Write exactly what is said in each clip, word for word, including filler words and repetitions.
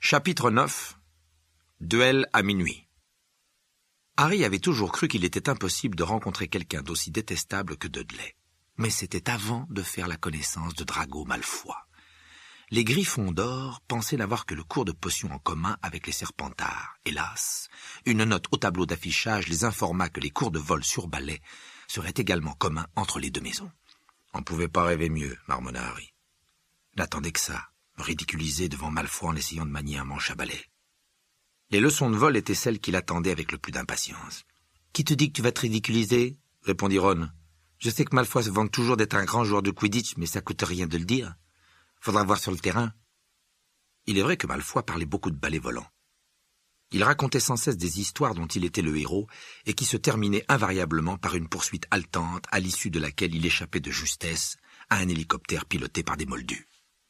Chapitre neuf. Duel à minuit. Harry avait toujours cru qu'il était impossible de rencontrer quelqu'un d'aussi détestable que Dudley. Mais c'était avant de faire la connaissance de Drago Malfoy. Les Griffons d'Or pensaient n'avoir que le cours de potions en commun avec les Serpentards. Hélas, une note au tableau d'affichage les informa que les cours de vol sur balai seraient également communs entre les deux maisons. On ne pouvait pas rêver mieux, marmonna Harry. N'attendait que ça, me ridiculiser devant Malfoy en essayant de manier un manche à balai. Les leçons de vol étaient celles qui l'attendaient avec le plus d'impatience. « Qui te dit que tu vas te ridiculiser ?» répondit Ron. « Je sais que Malfoy se vante toujours d'être un grand joueur de Quidditch, mais ça coûte rien de le dire. Faudra voir sur le terrain. » Il est vrai que Malfoy parlait beaucoup de balais volants. Il racontait sans cesse des histoires dont il était le héros et qui se terminaient invariablement par une poursuite haletante à l'issue de laquelle il échappait de justesse à un hélicoptère piloté par des moldus.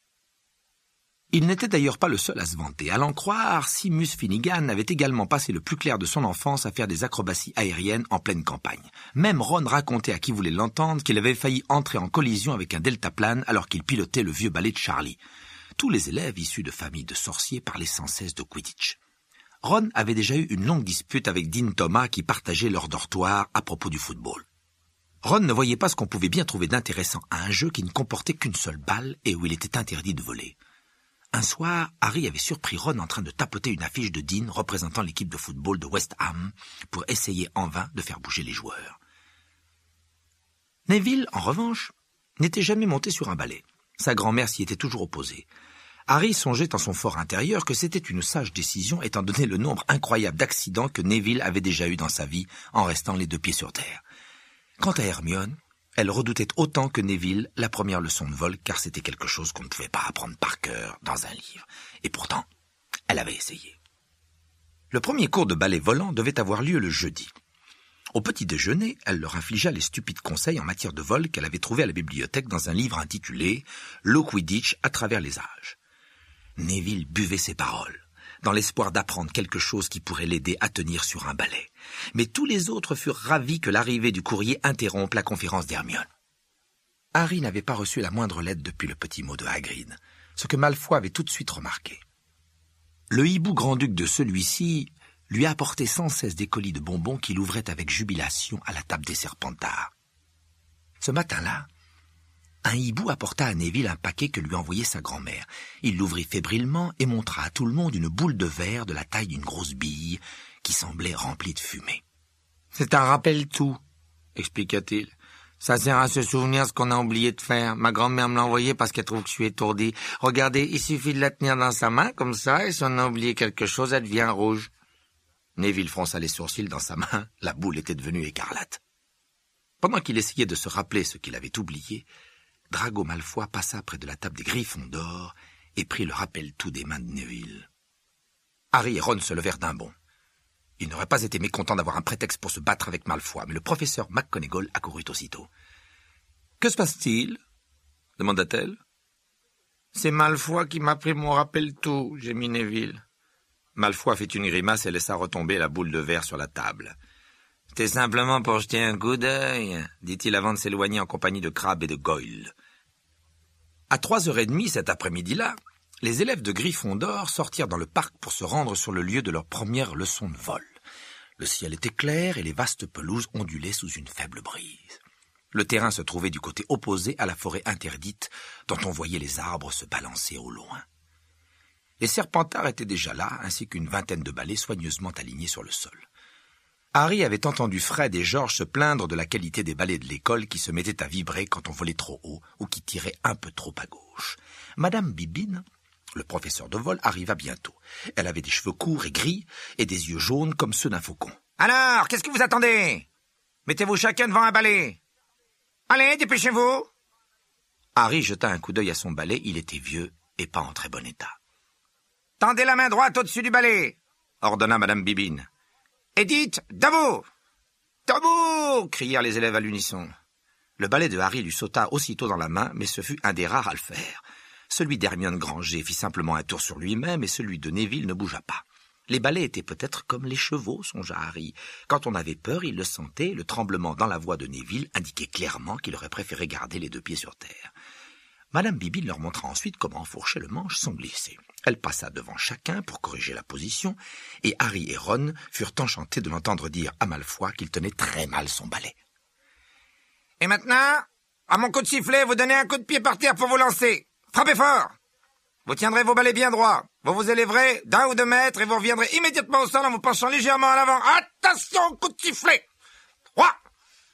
Il n'était d'ailleurs pas le seul à se vanter. À l'en croire, Seamus Finnegan avait également passé le plus clair de son enfance à faire des acrobaties aériennes en pleine campagne. Même Ron racontait à qui voulait l'entendre qu'il avait failli entrer en collision avec un deltaplane alors qu'il pilotait le vieux balai de Charlie. Tous les élèves issus de familles de sorciers parlaient sans cesse de Quidditch. Ron avait déjà eu une longue dispute avec Dean Thomas qui partageait leur dortoir à propos du football. Ron ne voyait pas ce qu'on pouvait bien trouver d'intéressant à un jeu qui ne comportait qu'une seule balle et où il était interdit de voler. Un soir, Harry avait surpris Ron en train de tapoter une affiche de Dean représentant l'équipe de football de West Ham pour essayer en vain de faire bouger les joueurs. Neville, en revanche, n'était jamais monté sur un balai. Sa grand-mère s'y était toujours opposée. Harry songeait en son fort intérieur que c'était une sage décision étant donné le nombre incroyable d'accidents que Neville avait déjà eu dans sa vie en restant les deux pieds sur terre. Quant à Hermione, elle redoutait autant que Neville la première leçon de vol, car c'était quelque chose qu'on ne pouvait pas apprendre par cœur dans un livre. Et pourtant, elle avait essayé. Le premier cours de balai volant devait avoir lieu le jeudi. Au petit déjeuner, elle leur infligea les stupides conseils en matière de vol qu'elle avait trouvés à la bibliothèque dans un livre intitulé « Le Quidditch à travers les âges ». Neville buvait ses paroles, dans l'espoir d'apprendre quelque chose qui pourrait l'aider à tenir sur un balai. Mais tous les autres furent ravis que l'arrivée du courrier interrompe la conférence d'Hermione. Harry n'avait pas reçu la moindre lettre depuis le petit mot de Hagrid, ce que Malfoy avait tout de suite remarqué. Le hibou grand-duc de celui-ci lui apportait sans cesse des colis de bonbons qu'il ouvrait avec jubilation à la table des Serpentards. Ce matin-là, un hibou apporta à Neville un paquet que lui envoyait sa grand-mère. Il l'ouvrit fébrilement et montra à tout le monde une boule de verre de la taille d'une grosse bille qui semblait remplie de fumée. « C'est un rappel-tout, » expliqua-t-il. « Ça sert à se souvenir ce qu'on a oublié de faire. Ma grand-mère me l'a envoyé parce qu'elle trouve que je suis étourdi. Regardez, il suffit de la tenir dans sa main comme ça et si on a oublié quelque chose, elle devient rouge. » Neville fronça les sourcils. Dans sa main, la boule était devenue écarlate. Pendant qu'il essayait de se rappeler ce qu'il avait oublié, Drago Malfoy passa près de la table des Griffons d'Or et prit le rappel-tout des mains de Neville. Harry et Ron se levèrent d'un bond. Ils n'auraient pas été mécontents d'avoir un prétexte pour se battre avec Malfoy, mais le professeur McGonagall accourut aussitôt. « Que se passe-t-il » demanda-t-elle. « C'est Malfoy qui m'a pris mon rappel-tout, » gémit Neville. Malfoy fit une grimace et laissa retomber la boule de verre sur la table. « C'était simplement pour jeter un coup d'œil, » dit-il avant de s'éloigner en compagnie de Crabbe et de Goyle. À trois heures et demie cet après-midi-là, les élèves de Gryffondor sortirent dans le parc pour se rendre sur le lieu de leur première leçon de vol. Le ciel était clair et les vastes pelouses ondulaient sous une faible brise. Le terrain se trouvait du côté opposé à la forêt interdite, dont on voyait les arbres se balancer au loin. Les Serpentards étaient déjà là, ainsi qu'une vingtaine de balais soigneusement alignés sur le sol. Harry avait entendu Fred et George se plaindre de la qualité des balais de l'école qui se mettaient à vibrer quand on volait trop haut ou qui tiraient un peu trop à gauche. Madame Bibine, le professeur de vol, arriva bientôt. Elle avait des cheveux courts et gris et des yeux jaunes comme ceux d'un faucon. « Alors, qu'est-ce que vous attendez? Mettez-vous chacun devant un balai. Allez, dépêchez-vous » Harry jeta un coup d'œil à son balai. Il était vieux et pas en très bon état. « Tendez la main droite au-dessus du balai » ordonna Madame Bibine. « Et dites « debout !»« Debout !» crièrent les élèves à l'unisson. Le balai de Harry lui sauta aussitôt dans la main, mais ce fut un des rares à le faire. Celui d'Hermione Granger fit simplement un tour sur lui-même et celui de Neville ne bougea pas. Les balais étaient peut-être comme les chevaux, songea Harry. Quand on avait peur, il le sentait, le tremblement dans la voix de Neville indiquait clairement qu'il aurait préféré garder les deux pieds sur terre. Madame Bibine leur montra ensuite comment enfourcher le manche sans glisser. Elle passa devant chacun pour corriger la position, et Harry et Ron furent enchantés de l'entendre dire à Malfoy qu'il tenait très mal son balai. « Et maintenant, à mon coup de sifflet, vous donnez un coup de pied par terre pour vous lancer. Frappez fort! Vous tiendrez vos balais bien droits. Vous vous élèverez d'un ou deux mètres et vous reviendrez immédiatement au sol en vous penchant légèrement en avant. Attention, coup de sifflet! Trois, deux... »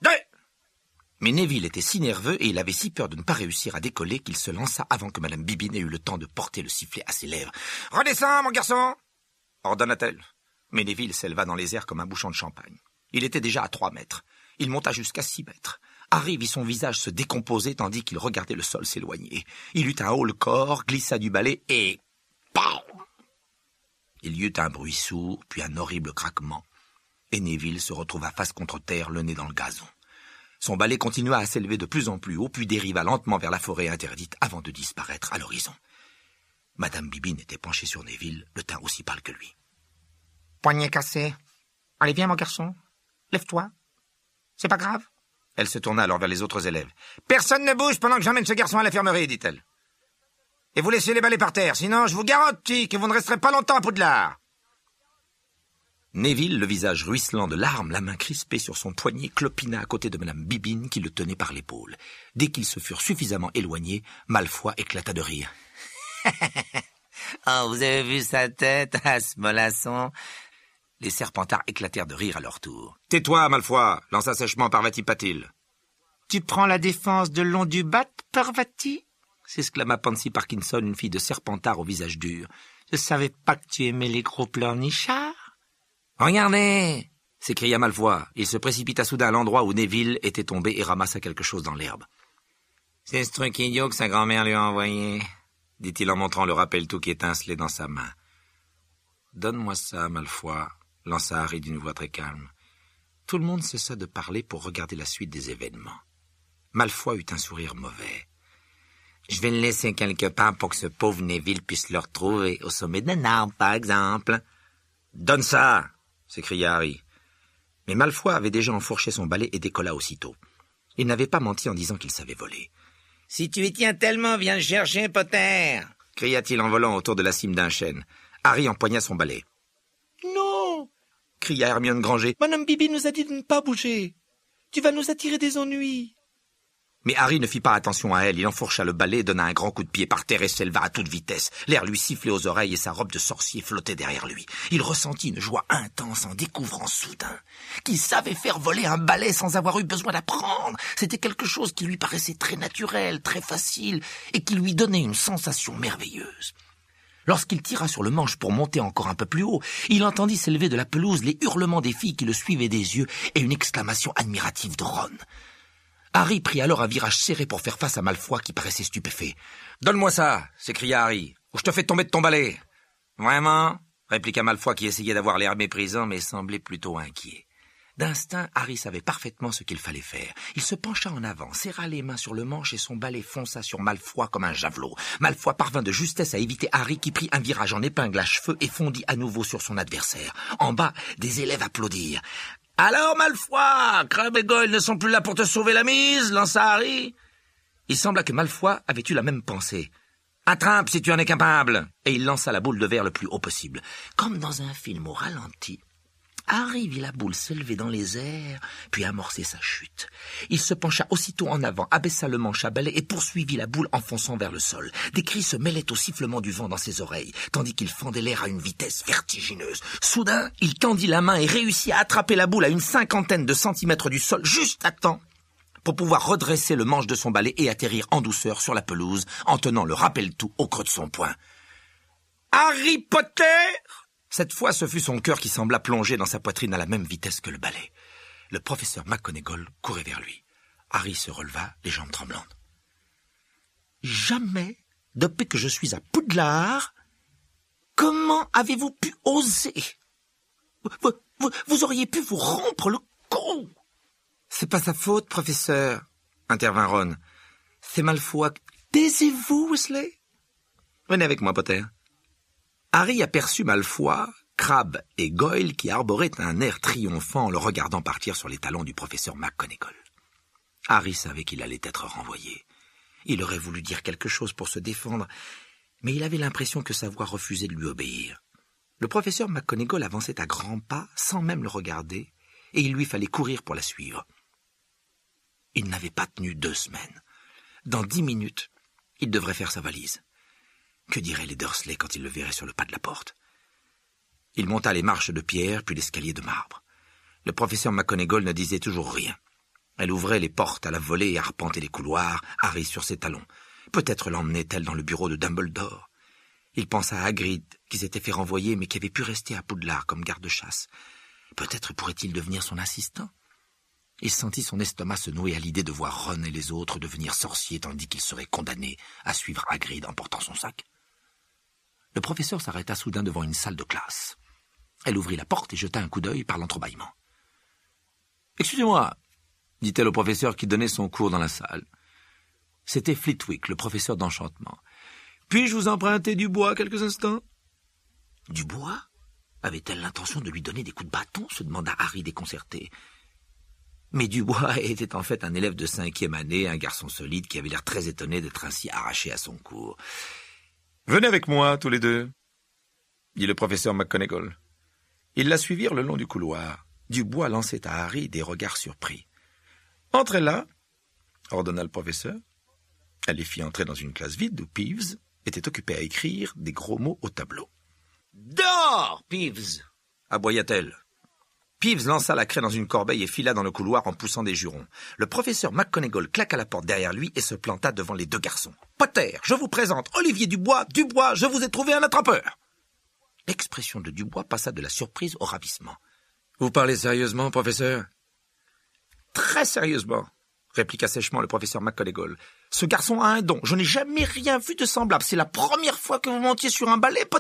Mais Neville était si nerveux et il avait si peur de ne pas réussir à décoller qu'il se lança avant que Madame Bibi n'ait eu le temps de porter le sifflet à ses lèvres. « Redescends, mon garçon !» ordonna-t-elle. Mais Neville s'éleva dans les airs comme un bouchon de champagne. Il était déjà à trois mètres. Il monta jusqu'à six mètres. Harry vit son visage se décomposer tandis qu'il regardait le sol s'éloigner. Il eut un haut-le-corps, glissa du balai et... Pow! Il y eut un bruit sourd, puis un horrible craquement. Et Neville se retrouva face contre terre, le nez dans le gazon. Son balai continua à s'élever de plus en plus haut, puis dériva lentement vers la forêt interdite avant de disparaître à l'horizon. Madame Bibine était penchée sur Neville, le teint aussi pâle que lui. « Poignet cassé. Allez, viens, mon garçon. Lève-toi. C'est pas grave. » Elle se tourna alors vers les autres élèves. « Personne ne bouge pendant que j'emmène ce garçon à l'infirmerie, dit-elle. Et vous laissez les balais par terre, sinon je vous garantis que vous ne resterez pas longtemps à Poudlard. » Neville, le visage ruisselant de larmes, la main crispée sur son poignet, clopina à côté de Madame Bibine qui le tenait par l'épaule. Dès qu'ils se furent suffisamment éloignés, Malfoy éclata de rire. « Oh, vous avez vu sa tête, à ce mollasson ?» Les Serpentards éclatèrent de rire à leur tour. « Tais-toi, Malfoy !» lança sèchement Parvati-Patil. « Tu prends la défense de Londubat, Parvati ?» s'exclama Pansy Parkinson, une fille de Serpentard au visage dur. « Je savais pas que tu aimais les gros pleurnichards. » « Regardez !» s'écria Malfoy. Il se précipita soudain à l'endroit où Neville était tombé et ramassa quelque chose dans l'herbe. « C'est ce truc idiot que sa grand-mère lui a envoyé, » dit-il en montrant le rappel-tout qui étincelait dans sa main. « Donne-moi ça, Malfoy » lança Harry d'une voix très calme. Tout le monde cessa de parler pour regarder la suite des événements. Malfoy eut un sourire mauvais. « Je vais le laisser quelque part pour que ce pauvre Neville puisse le retrouver au sommet d'un arbre, par exemple. »« Donne ça !» s'écria Harry. Mais Malfoy avait déjà enfourché son balai et décolla aussitôt. Il n'avait pas menti en disant qu'il savait voler. « Si tu y tiens tellement, viens le chercher, Potter !» cria-t-il en volant autour de la cime d'un chêne. Harry empoigna son balai. « Non !» cria Hermione Granger. « Madame Bibi nous a dit de ne pas bouger. Tu vas nous attirer des ennuis. » Mais Harry ne fit pas attention à elle. Il enfourcha le balai, donna un grand coup de pied par terre et s'éleva à toute vitesse. L'air lui sifflait aux oreilles et sa robe de sorcier flottait derrière lui. Il ressentit une joie intense en découvrant soudain qu'il savait faire voler un balai sans avoir eu besoin d'apprendre. C'était quelque chose qui lui paraissait très naturel, très facile et qui lui donnait une sensation merveilleuse. Lorsqu'il tira sur le manche pour monter encore un peu plus haut, il entendit s'élever de la pelouse les hurlements des filles qui le suivaient des yeux et une exclamation admirative de Ron. Harry prit alors un virage serré pour faire face à Malfoy qui paraissait stupéfait. « Donne-moi ça !» s'écria Harry, « ou je te fais tomber de ton balai !»« Vraiment ?» répliqua Malfoy qui essayait d'avoir l'air méprisant mais semblait plutôt inquiet. D'instinct, Harry savait parfaitement ce qu'il fallait faire. Il se pencha en avant, serra les mains sur le manche et son balai fonça sur Malfoy comme un javelot. Malfoy parvint de justesse à éviter Harry qui prit un virage en épingle à cheveux et fondit à nouveau sur son adversaire. En bas, des élèves applaudirent. « Alors, Malfoy, Crabbe et Goyle ne sont plus là pour te sauver la mise ?» lança Harry. Il sembla que Malfoy avait eu la même pensée. « Attrape si tu en es capable !» Et il lança la boule de verre le plus haut possible. Comme dans un film au ralenti, Harry vit la boule s'élever dans les airs, puis amorcer sa chute. Il se pencha aussitôt en avant, abaissa le manche à balai et poursuivit la boule en fonçant vers le sol. Des cris se mêlaient au sifflement du vent dans ses oreilles, tandis qu'il fendait l'air à une vitesse vertigineuse. Soudain, il tendit la main et réussit à attraper la boule à une cinquantaine de centimètres du sol, juste à temps pour pouvoir redresser le manche de son balai et atterrir en douceur sur la pelouse, en tenant le rappel-tout au creux de son poing. « Harry Potter !» Cette fois, ce fut son cœur qui sembla plonger dans sa poitrine à la même vitesse que le balai. Le professeur McGonagall courait vers lui. Harry se releva, les jambes tremblantes. « Jamais, depuis que je suis à Poudlard, comment avez-vous pu oser ? Vous, vous, vous auriez pu vous rompre le cou !»« C'est pas sa faute, professeur, » intervint Ron. « C'est Malfoy. Taisez-vous, Weasley. Venez avec moi, Potter. » Harry aperçut Malfoy, Crabbe et Goyle qui arboraient un air triomphant en le regardant partir sur les talons du professeur McGonagall. Harry savait qu'il allait être renvoyé. Il aurait voulu dire quelque chose pour se défendre, mais il avait l'impression que sa voix refusait de lui obéir. Le professeur McGonagall avançait à grands pas, sans même le regarder, et il lui fallait courir pour la suivre. Il n'avait pas tenu deux semaines. Dans dix minutes, il devrait faire sa valise. Que diraient les Dursley quand ils le verraient sur le pas de la porte? Il monta les marches de pierre, puis l'escalier de marbre. Le professeur McGonagall ne disait toujours rien. Elle ouvrait les portes à la volée et arpentait les couloirs, Harry sur ses talons. Peut-être l'emmenait-elle dans le bureau de Dumbledore. Il pensa à Hagrid, qui s'était fait renvoyer, mais qui avait pu rester à Poudlard comme garde-chasse. Peut-être pourrait-il devenir son assistant. Il sentit son estomac se nouer à l'idée de voir Ron et les autres devenir sorciers, tandis qu'il serait condamné à suivre Hagrid en portant son sac. Le professeur s'arrêta soudain devant une salle de classe. Elle ouvrit la porte et jeta un coup d'œil par l'entrebâillement. « Excusez-moi » dit-elle au professeur qui donnait son cours dans la salle. C'était Flitwick, le professeur d'enchantement. « Puis-je vous emprunter du bois quelques instants ?» Du bois? Avait-elle l'intention de lui donner des coups de bâton? Se demanda Harry déconcerté. Mais Dubois était en fait un élève de cinquième année, un garçon solide qui avait l'air très étonné d'être ainsi arraché à son cours. « Venez avec moi, tous les deux, » dit le professeur McGonagall. Ils la suivirent le long du couloir. Dubois lançait à Harry des regards surpris. « Entrez là » ordonna le professeur. Elle les fit entrer dans une classe vide où Peeves était occupé à écrire des gros mots au tableau. « Dehors, Peeves !» aboya-t-elle. Peeves lança la craie dans une corbeille et fila dans le couloir en poussant des jurons. Le professeur McGonagall claqua la porte derrière lui et se planta devant les deux garçons. « Potter, je vous présente Olivier Dubois. Dubois, je vous ai trouvé un attrapeur !» L'expression de Dubois passa de la surprise au ravissement. « Vous parlez sérieusement, professeur ?»« Très sérieusement, » répliqua sèchement le professeur McGonagall. « Ce garçon a un don. Je n'ai jamais rien vu de semblable. C'est la première fois que vous montiez sur un balai, Potter ?»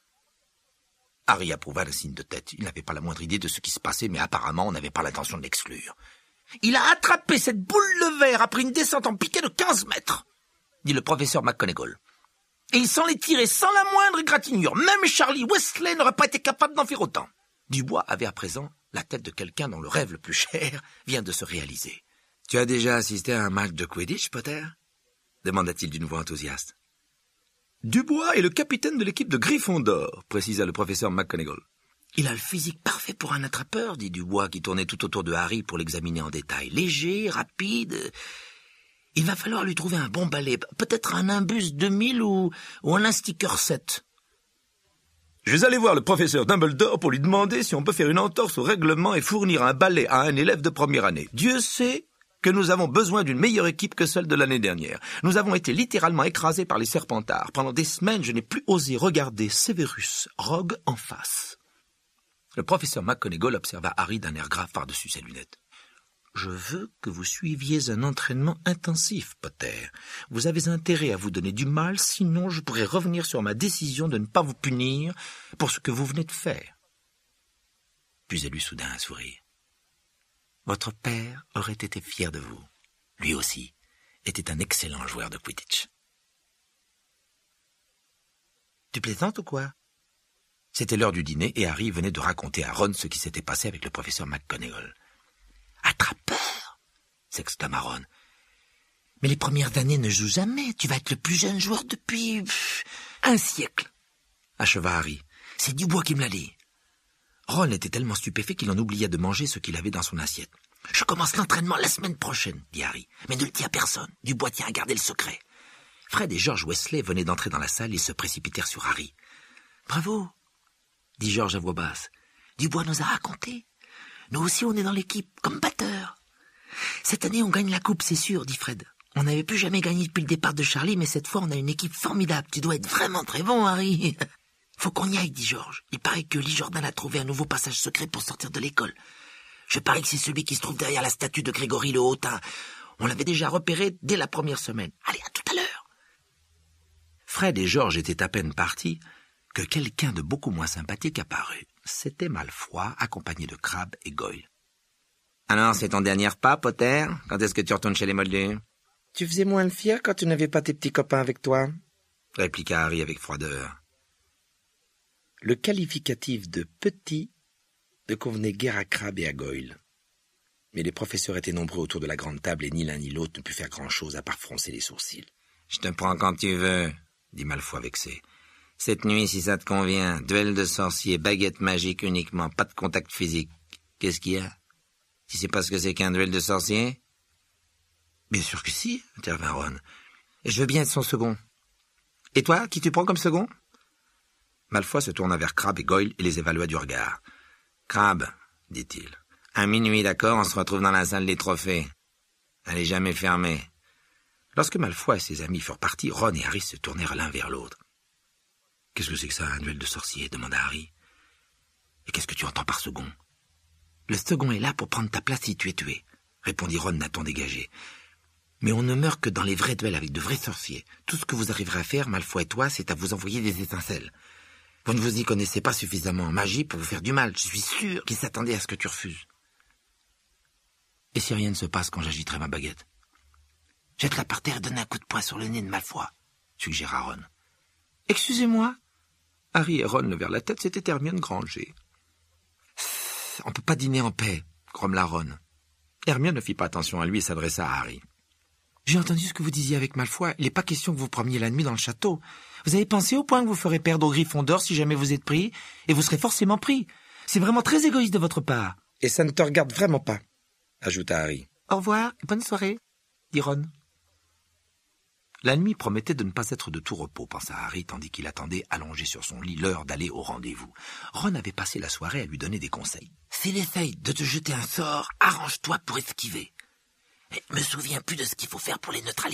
Harry approuva d'un signe de tête. Il n'avait pas la moindre idée de ce qui se passait, mais apparemment on n'avait pas l'intention de l'exclure. « Il a attrapé cette boule de verre après une descente en piqué de quinze mètres, » dit le professeur McGonagall. « Et il s'en est tiré sans la moindre égratignure. Même Charlie Weasley n'aurait pas été capable d'en faire autant. » Dubois avait à présent la tête de quelqu'un dont le rêve le plus cher vient de se réaliser. « Tu as déjà assisté à un match de Quidditch, Potter ?» demanda-t-il d'une voix enthousiaste. « Dubois est le capitaine de l'équipe de Gryffondor, » précisa le professeur McGonagall. « Il a le physique parfait pour un attrapeur, » dit Dubois, qui tournait tout autour de Harry pour l'examiner en détail. « Léger, rapide. Il va falloir lui trouver un bon balai, peut-être un Nimbus deux mille ou, ou un Insticker sept. » « Je vais aller voir le professeur Dumbledore pour lui demander si on peut faire une entorse au règlement et fournir un balai à un élève de première année. Dieu sait que nous avons besoin d'une meilleure équipe que celle de l'année dernière. Nous avons été littéralement écrasés par les Serpentards. Pendant des semaines, je n'ai plus osé regarder Severus Rogue en face. » Le professeur McGonagall observa Harry d'un air grave par-dessus ses lunettes. « Je veux que vous suiviez un entraînement intensif, Potter. Vous avez intérêt à vous donner du mal, sinon je pourrais revenir sur ma décision de ne pas vous punir pour ce que vous venez de faire. » Puis elle eut soudain un sourire. « Votre père aurait été fier de vous. Lui aussi était un excellent joueur de Quidditch. »« Tu plaisantes ou quoi ?» C'était l'heure du dîner et Harry venait de raconter à Ron ce qui s'était passé avec le professeur McGonagall. « Attrapeur !» s'exclama Ron. « Mais les premières années ne jouent jamais. Tu vas être le plus jeune joueur depuis pff, un siècle. » acheva Harry. « C'est Dubois qui me l'a dit. » Ron était tellement stupéfait qu'il en oublia de manger ce qu'il avait dans son assiette. « Je commence l'entraînement la semaine prochaine, » dit Harry. « Mais ne le dis à personne. Dubois tient à garder le secret. » Fred et George Weasley venaient d'entrer dans la salle et se précipitèrent sur Harry. « Bravo !» dit George à voix basse. « Dubois nous a raconté. Nous aussi, on est dans l'équipe, comme batteur. Cette année, on gagne la coupe, c'est sûr, dit Fred. On n'avait plus jamais gagné depuis le départ de Charlie, mais cette fois, on a une équipe formidable. Tu dois être vraiment très bon, Harry. Faut qu'on y aille, dit George. Il paraît que Lee Jordan a trouvé un nouveau passage secret pour sortir de l'école. Je parie que c'est celui qui se trouve derrière la statue de Grégory le Hautain. On l'avait déjà repéré dès la première semaine. Allez, à tout à l'heure. Fred et George étaient à peine partis que quelqu'un de beaucoup moins sympathique apparut. C'était Malfoy, accompagné de Crabbe et Goyle. « Alors, c'est ton dernier repas, Potter? Quand est-ce que tu retournes chez les Moldus ?»« Tu faisais moins le fier quand tu n'avais pas tes petits copains avec toi, » répliqua Harry avec froideur. Le qualificatif de « petit » ne convenait guère à Crabbe et à Goyle. Mais les professeurs étaient nombreux autour de la grande table et ni l'un ni l'autre ne put faire grand-chose à part froncer les sourcils. « Je te prends quand tu veux, » dit Malfoy vexé. « Cette nuit, si ça te convient, duel de sorciers, baguette magique uniquement, pas de contact physique. Qu'est-ce qu'il y a? Tu sais pas ce que c'est qu'un duel de sorciers ?»« Bien sûr que si, intervint Ron. Et je veux bien être son second. Et toi, qui tu prends comme second ?» Malfoy se tourna vers Crabbe et Goyle et les évalua du regard. « Crabbe, dit-il, à minuit, d'accord, on se retrouve dans la salle des trophées. Elle est jamais fermée. » Lorsque Malfoy et ses amis furent partis, Ron et Harry se tournèrent l'un vers l'autre. « Qu'est-ce que c'est que ça, un duel de sorciers ?» demanda Harry. « Et qu'est-ce que tu entends par second ?»« Le second est là pour prendre ta place si tu es tué, » répondit Ron d'un ton dégagé. « Mais on ne meurt que dans les vrais duels avec de vrais sorciers. Tout ce que vous arriverez à faire, Malfoy et toi, c'est à vous envoyer des étincelles. Vous ne vous y connaissez pas suffisamment en magie pour vous faire du mal. Je suis sûr qu'ils s'attendaient à ce que tu refuses. »« Et si rien ne se passe quand j'agiterai ma baguette ?»« Jette-la par terre et donne un coup de poing sur le nez de Malfoy, » suggéra Ron. « Excusez-moi ?» Harry et Ron levèrent la tête, c'était Hermione Granger. « On ne peut pas dîner en paix, » grommela Ron. Hermione ne fit pas attention à lui et s'adressa à Harry. « J'ai entendu ce que vous disiez avec Malfoy. Il n'est pas question que vous preniez la nuit dans le château. Vous avez pensé au point que vous ferez perdre au Gryffondor si jamais vous êtes pris, et vous serez forcément pris. C'est vraiment très égoïste de votre part. »« Et ça ne te regarde vraiment pas, » ajouta Harry. « Au revoir et bonne soirée, » dit Ron. La nuit promettait de ne pas être de tout repos, pensa Harry, tandis qu'il attendait, allongé sur son lit, l'heure d'aller au rendez-vous. Ron avait passé la soirée à lui donner des conseils. « S'il essaye de te jeter un sort, arrange-toi pour esquiver. Mais je me souviens plus de ce qu'il faut faire pour les neutraliser. »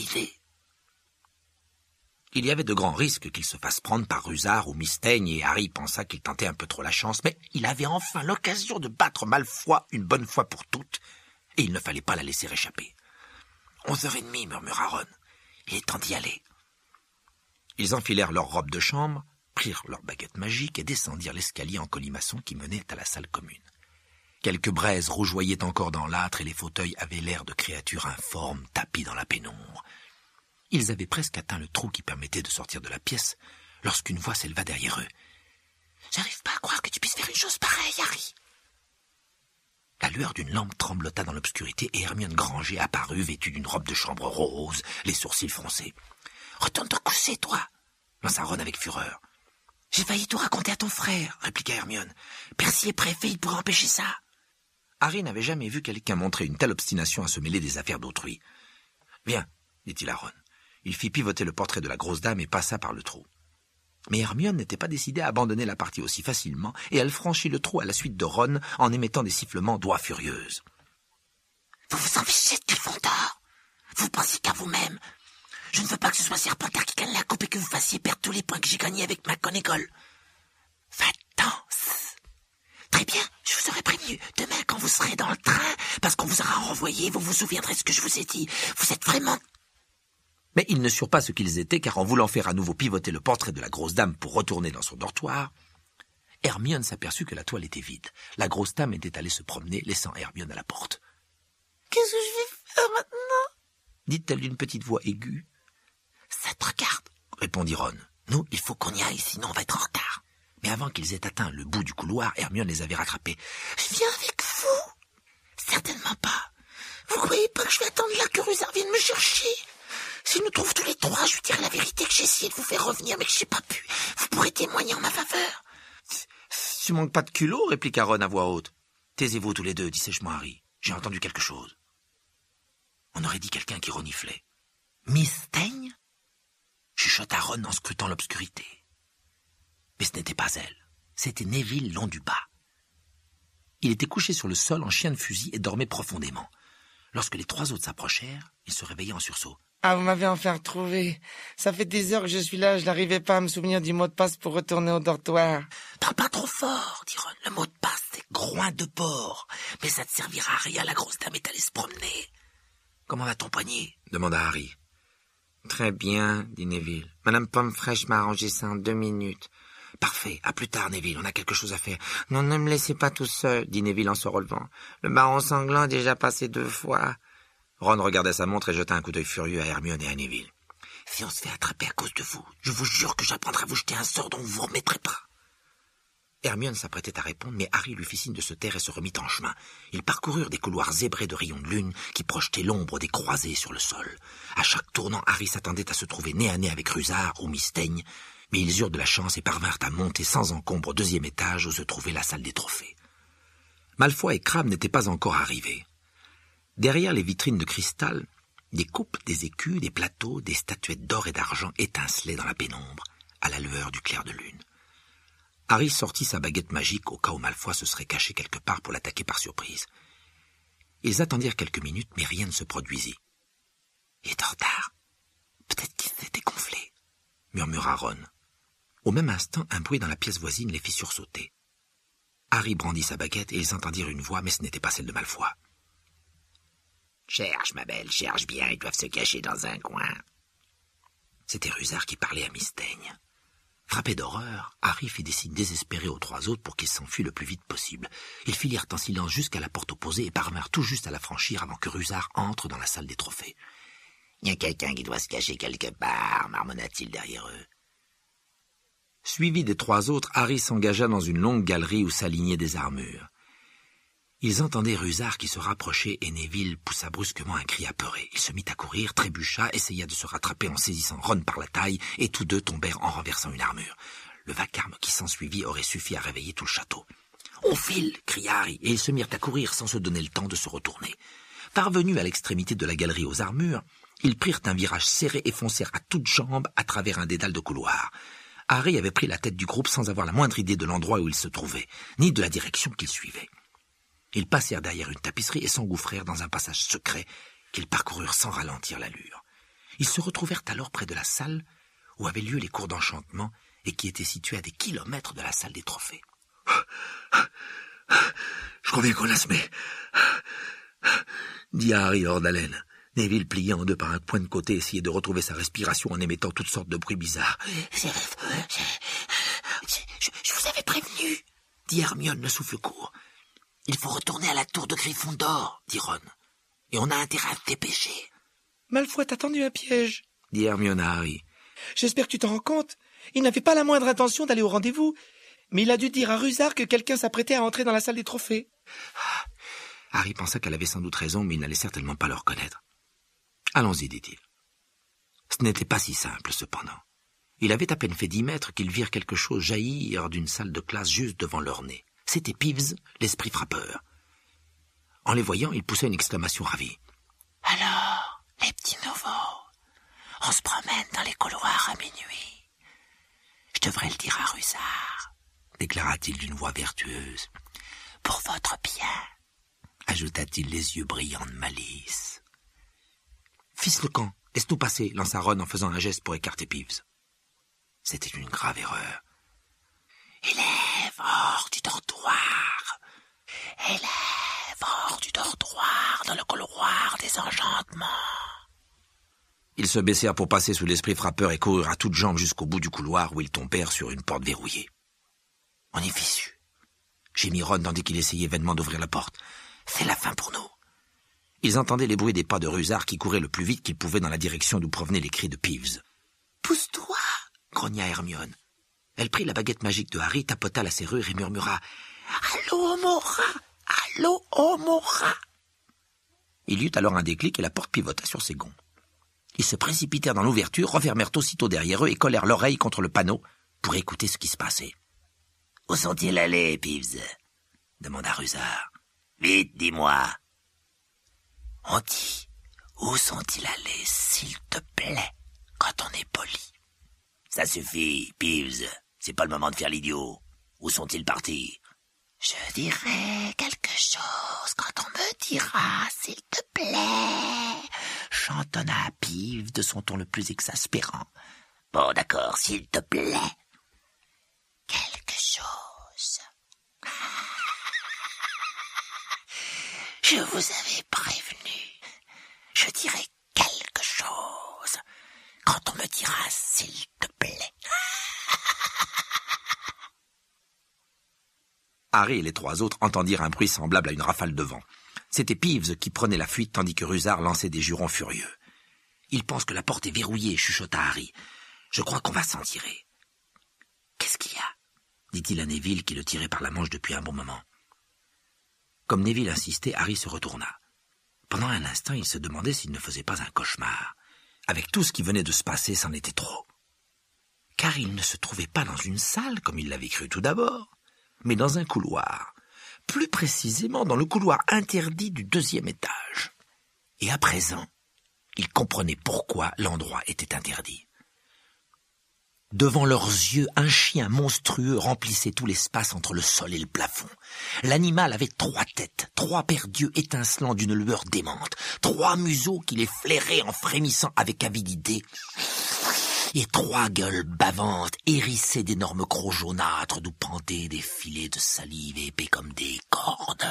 Il y avait de grands risques qu'il se fasse prendre par Rusard ou Mystaigne, et Harry pensa qu'il tentait un peu trop la chance, mais il avait enfin l'occasion de battre Malfoy une bonne fois pour toutes, et il ne fallait pas la laisser échapper. « Onze heures et demie, murmura Ron. Il est temps d'y aller. » Ils enfilèrent leurs robes de chambre, prirent leurs baguettes magiques et descendirent l'escalier en colimaçon qui menait à la salle commune. Quelques braises rougeoyaient encore dans l'âtre et les fauteuils avaient l'air de créatures informes tapis dans la pénombre. Ils avaient presque atteint le trou qui permettait de sortir de la pièce lorsqu'une voix s'éleva derrière eux. « J'arrive pas à croire que tu puisses faire une chose pareille, Harry. » La lueur d'une lampe tremblota dans l'obscurité et Hermione Granger apparut, vêtue d'une robe de chambre rose, les sourcils froncés. « Retourne te coucher, toi !» lança Ron avec fureur. « J'ai failli tout raconter à ton frère, » répliqua Hermione. « Percy est préfet, il pourrait empêcher ça. » Harry n'avait jamais vu quelqu'un montrer une telle obstination à se mêler des affaires d'autrui. « Viens, » dit-il à Ron. Il fit pivoter le portrait de la grosse dame et passa par le trou. Mais Hermione n'était pas décidée à abandonner la partie aussi facilement, et elle franchit le trou à la suite de Ron en émettant des sifflements d'oie furieuse. « Vous vous en fichez de Gryffondor. Vous pensez qu'à vous-même. Je ne veux pas que ce soit Serpentard qui gagne la coupe et que vous fassiez perdre tous les points que j'ai gagnés avec McGonagall. Va-t'en. Très bien, je vous aurais prévenu. Demain, quand vous serez dans le train, parce qu'on vous aura renvoyé, vous vous souviendrez de ce que je vous ai dit. Vous êtes vraiment... » Mais ils ne surent pas ce qu'ils étaient, car en voulant faire à nouveau pivoter le portrait de la grosse dame pour retourner dans son dortoir, Hermione s'aperçut que la toile était vide. La grosse dame était allée se promener, laissant Hermione à la porte. « Qu'est-ce que je vais faire maintenant ?» dit-elle d'une petite voix aiguë. « Ça te regarde, » répondit Ron. « Nous, il faut qu'on y aille, sinon on va être en retard. » Mais avant qu'ils aient atteint le bout du couloir, Hermione les avait rattrapés. « Je viens avec vous ?»« Certainement pas. Vous croyez pas que je vais attendre là que Rusard vienne me chercher ? Si nous trouve tous les trois, je lui dirai la vérité que j'ai essayé de vous faire revenir, mais que j'ai pas pu. Vous pourrez témoigner en ma faveur. »« Tu manques pas de culot ?» répliqua Ron à voix haute. « Taisez-vous tous les deux, dit sèchement Harry. J'ai entendu quelque chose. » On aurait dit quelqu'un qui reniflait. « Mystaigne ?» chuchota Ron en scrutant l'obscurité. Mais ce n'était pas elle. C'était Neville Londubat. Il était couché sur le sol en chien de fusil et dormait profondément. Lorsque les trois autres s'approchèrent, il se réveilla en sursaut. « Ah, vous m'avez enfin retrouvé. Ça fait des heures que je suis là, je n'arrivais pas à me souvenir du mot de passe pour retourner au dortoir. »« Parle pas trop fort, dit Ron. Le mot de passe, c'est groin de porc. Mais ça te servira à rien, la grosse dame est allée se promener. »« Comment va ton poignet ?» demanda Harry. « Très bien, dit Neville. Madame Pomme-Fraîche m'a arrangé ça en deux minutes. »« Parfait, à plus tard, Neville, on a quelque chose à faire. »« Non, ne me laissez pas tout seul, dit Neville en se relevant. Le baron sanglant est déjà passé deux fois. » Ron regardait sa montre et jeta un coup d'œil furieux à Hermione et à Neville. « Si on se fait attraper à cause de vous, je vous jure que j'apprendrai à vous jeter un sort dont vous vous remettrez pas. » Hermione s'apprêtait à répondre, mais Harry lui fit signe de se taire et se remit en chemin. Ils parcoururent des couloirs zébrés de rayons de lune qui projetaient l'ombre des croisées sur le sol. À chaque tournant, Harry s'attendait à se trouver nez à nez avec Rusard ou Mystaigne, mais ils eurent de la chance et parvinrent à monter sans encombre au deuxième étage où se trouvait la salle des trophées. Malfoy et Crabbe n'étaient pas encore arrivés. Derrière les vitrines de cristal, des coupes, des écus, des plateaux, des statuettes d'or et d'argent étincelaient dans la pénombre, à la lueur du clair de lune. Harry sortit sa baguette magique au cas où Malfoy se serait caché quelque part pour l'attaquer par surprise. Ils attendirent quelques minutes, mais rien ne se produisit. « Il est en retard. Peut-être qu'il s'était gonflé, » murmura Ron. Au même instant, un bruit dans la pièce voisine les fit sursauter. Harry brandit sa baguette et ils entendirent une voix, mais ce n'était pas celle de Malfoy. « Cherche, ma belle, cherche bien, ils doivent se cacher dans un coin. » C'était Rusard qui parlait à Mystaigne. Frappé d'horreur, Harry fit des signes désespérés aux trois autres pour qu'ils s'enfuient le plus vite possible. Ils filèrent en silence jusqu'à la porte opposée et parvinrent tout juste à la franchir avant que Rusard entre dans la salle des trophées. « Il y a quelqu'un qui doit se cacher quelque part, marmonna-t-il derrière eux. » Suivi des trois autres, Harry s'engagea dans une longue galerie où s'alignaient des armures. Ils entendaient Rusard qui se rapprochait et Neville poussa brusquement un cri apeuré. Il se mit à courir, trébucha, essaya de se rattraper en saisissant Ron par la taille, et tous deux tombèrent en renversant une armure. Le vacarme qui s'ensuivit aurait suffi à réveiller tout le château. « On file !» cria Harry, et ils se mirent à courir sans se donner le temps de se retourner. Parvenus à l'extrémité de la galerie aux armures, ils prirent un virage serré et foncèrent à toutes jambes à travers un dédale de couloirs. Harry avait pris la tête du groupe sans avoir la moindre idée de l'endroit où il se trouvait, ni de la direction qu'il suivait. Ils passèrent derrière une tapisserie et s'engouffrèrent dans un passage secret qu'ils parcoururent sans ralentir l'allure. Ils se retrouvèrent alors près de la salle où avaient lieu les cours d'enchantement et qui était située à des kilomètres de la salle des trophées. « Je crois bien qu'on a semé, » dit Harry hors d'haleine. Neville, plié en deux par un point de côté, essayait de retrouver sa respiration en émettant toutes sortes de bruits bizarres. « Je, je, je vous avais prévenu, » dit Hermione, le souffle court. « Il faut retourner à la tour de Gryffondor, » dit Ron. « Et on a intérêt à se dépêcher. »« Malfoy t'a tendu un piège, » dit Hermione à Harry. « J'espère que tu t'en rends compte. Il n'avait pas la moindre intention d'aller au rendez-vous, mais il a dû dire à Rusard que quelqu'un s'apprêtait à entrer dans la salle des trophées. » Harry pensa qu'elle avait sans doute raison, mais il n'allait certainement pas le reconnaître. « Allons-y, dit-il. » Ce n'était pas si simple, cependant. Il avait à peine fait dix mètres qu'ils virent quelque chose jaillir d'une salle de classe juste devant leur nez. C'était Peeves, l'esprit frappeur. En les voyant, il poussa une exclamation ravie. « Alors, les petits nouveaux, on se promène dans les couloirs à minuit. Je devrais le dire à Rusard, déclara-t-il d'une voix vertueuse. « Pour votre bien, ajouta-t-il les yeux brillants de malice. « Fils le camp, laisse-nous passer, lança Ron en faisant un geste pour écarter Peeves. C'était une grave erreur. Élève hors du dortoir. Élève hors du dortoir dans le couloir des enchantements. Ils se baissèrent pour passer sous l'esprit frappeur et coururent à toutes jambes jusqu'au bout du couloir où ils tombèrent sur une porte verrouillée. On y fichu. Gémit Ron tandis qu'il essayait vainement d'ouvrir la porte. C'est la fin pour nous. Ils entendaient les bruits des pas de Rusard qui couraient le plus vite qu'ils pouvaient dans la direction d'où provenaient les cris de Peeves. Pousse-toi, grogna Hermione. Elle prit la baguette magique de Harry, tapota la serrure et murmura « Allô, Mora! Allô, Mora !» Il y eut alors un déclic et la porte pivota sur ses gonds. Ils se précipitèrent dans l'ouverture, refermèrent aussitôt derrière eux et collèrent l'oreille contre le panneau pour écouter ce qui se passait. « Où sont-ils allés, Peeves ?» demanda Rusard. « Vite, dis-moi !»« On dit, où sont-ils allés, s'il te plaît, quand on est poli ?»« Ça suffit, Peeves. C'est pas le moment de faire l'idiot. Où sont-ils partis ?»« Je dirai quelque chose quand on me dira, s'il te plaît, » chantonna Peeves de son ton le plus exaspérant. « Bon, d'accord, s'il te plaît. » Quelque chose. Je vous avais prévenu. Je dirai quelque chose quand on me dira, s'il te plaît. Harry et les trois autres entendirent un bruit semblable à une rafale de vent. C'était Peeves qui prenait la fuite tandis que Rusard lançait des jurons furieux. « Il pense que la porte est verrouillée, » chuchota Harry. « Je crois qu'on va s'en tirer. »« Qu'est-ce qu'il y a » dit-il à Neville qui le tirait par la manche depuis un bon moment. Comme Neville insistait, Harry se retourna. Pendant un instant, il se demandait s'il ne faisait pas un cauchemar. Avec tout ce qui venait de se passer, c'en était trop. Car il ne se trouvait pas dans une salle, comme il l'avait cru tout d'abord, mais dans un couloir, plus précisément dans le couloir interdit du deuxième étage. Et à présent, il comprenait pourquoi l'endroit était interdit. Devant leurs yeux, un chien monstrueux remplissait tout l'espace entre le sol et le plafond. L'animal avait trois têtes, trois paires d'yeux étincelant d'une lueur démente, trois museaux qui les flairaient en frémissant avec avidité, et trois gueules bavantes hérissées d'énormes crocs jaunâtres d'où pendaient des filets de salive épais comme des cordes.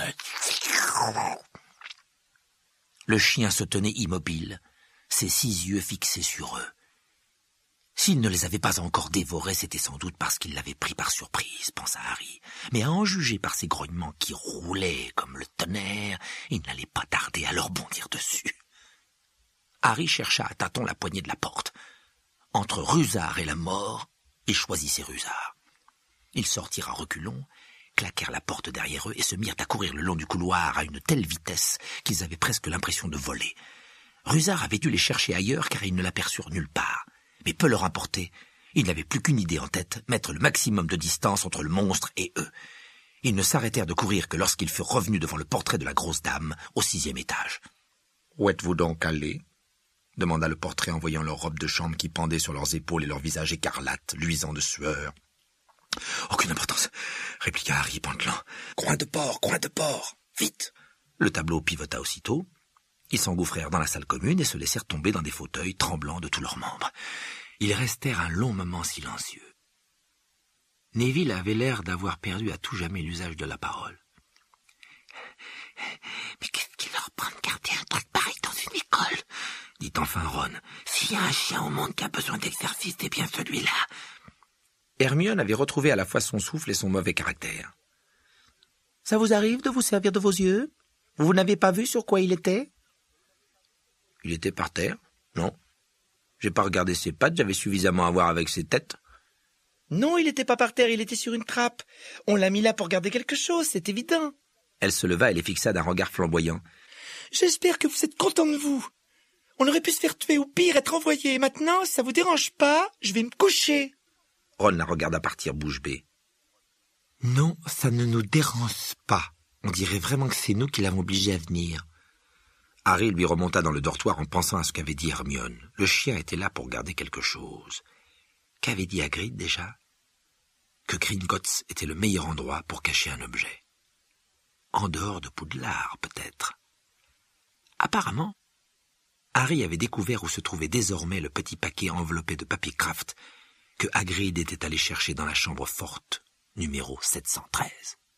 Le chien se tenait immobile, ses six yeux fixés sur eux. S'il ne les avait pas encore dévorés, c'était sans doute parce qu'il l'avait pris par surprise, pensa Harry. Mais à en juger par ses grognements qui roulaient comme le tonnerre, il n'allait pas tarder à leur bondir dessus. Harry chercha à tâtons la poignée de la porte. Entre Rusard et la mort, il choisissait Rusard. Ils sortirent à reculons, claquèrent la porte derrière eux et se mirent à courir le long du couloir à une telle vitesse qu'ils avaient presque l'impression de voler. Rusard avait dû les chercher ailleurs car ils ne l'aperçurent nulle part. Mais peu leur importait, ils n'avaient plus qu'une idée en tête, mettre le maximum de distance entre le monstre et eux. Ils ne s'arrêtèrent de courir que lorsqu'ils furent revenus devant le portrait de la grosse dame, au sixième étage. « Où êtes-vous donc allés ?» demanda le portrait en voyant leurs robes de chambre qui pendaient sur leurs épaules et leurs visages écarlates, luisants de sueur. « Aucune importance, » répliqua Harry pantelant. « Coin de porc, coin de porc, vite !» Le tableau pivota aussitôt. Ils s'engouffrèrent dans la salle commune et se laissèrent tomber dans des fauteuils tremblants de tous leurs membres. Ils restèrent un long moment silencieux. Neville avait l'air d'avoir perdu à tout jamais l'usage de la parole. « Mais qu'est-ce qu'il leur prend de garder un truc pareil dans une école ?» dit enfin Ron. « S'il y a un chien au monde qui a besoin d'exercice, c'est bien celui-là. » Hermione avait retrouvé à la fois son souffle et son mauvais caractère. « Ça vous arrive de vous servir de vos yeux? Vous n'avez pas vu sur quoi il était ?» Il était par terre, non. J'ai pas regardé ses pattes, j'avais suffisamment à voir avec ses têtes. Non, il n'était pas par terre, il était sur une trappe. On l'a mis là pour garder quelque chose, c'est évident. Elle se leva et les fixa d'un regard flamboyant. J'espère que vous êtes content de vous. On aurait pu se faire tuer ou pire, être envoyé. Maintenant, si ça vous dérange pas, je vais me coucher. Ron la regarda partir bouche bée. Non, ça ne nous dérange pas. On dirait vraiment que c'est nous qui l'avons obligé à venir. Harry lui remonta dans le dortoir en pensant à ce qu'avait dit Hermione. Le chien était là pour garder quelque chose. Qu'avait dit Hagrid déjà? Que Gringotts était le meilleur endroit pour cacher un objet. En dehors de Poudlard, peut-être. Apparemment, Harry avait découvert où se trouvait désormais le petit paquet enveloppé de papier craft que Hagrid était allé chercher dans la chambre forte, numéro sept cent treize.